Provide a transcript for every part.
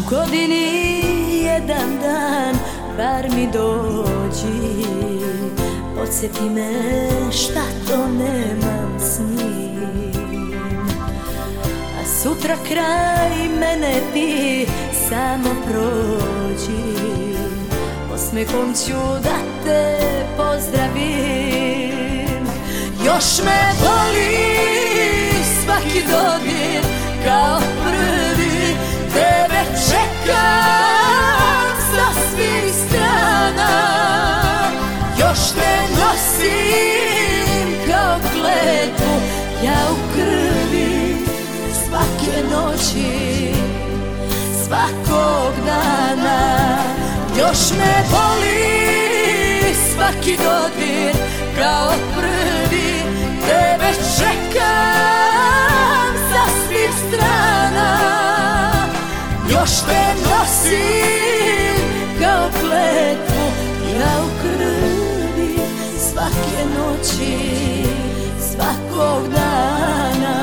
godini jedan dan, bar mi dođi, podsjeti me šta to nemam s njim. A sutra kraj mene ti samo prođi, osmehom ću da te pozdravim. Još me boli svaki dodir kao prvi, tebe čekam sa svih strana. Još te nosim kao kletvu, ja u krvi svake noći, svakog dana. Još me boli svaki dodir kao prvi, tebe čekam sa svih strana. Još te nosim kao kletvu, ja u krvi svake noći, svakog dana.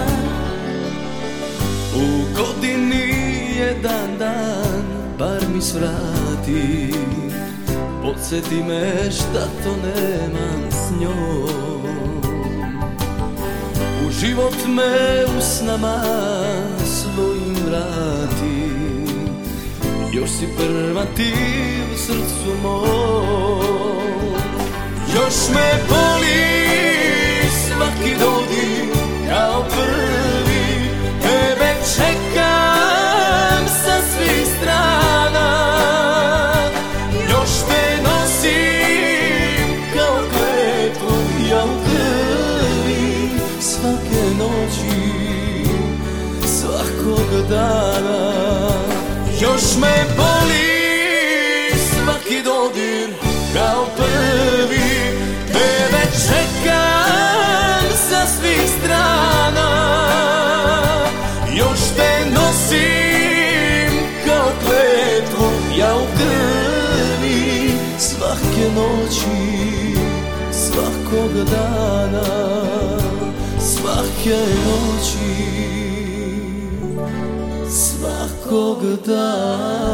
U godini jedan dan, bar mi svrati, podsjeti me šta to nemam s njom. U život me u snama svojim vrati, još si prva ti u srcu mom. Još me boli svaki dodir kao prvi, tebe čekam sa svih strana. Još te nosim kao kletvu, ja u krvi svake noći, svakog dana. Još me boli svaki dodir kao prvi, tebe čekam sa svih strana. Još te nosim kao kletvu, ja u krvi svake noći, svakog dana, svake noći, svakog dana.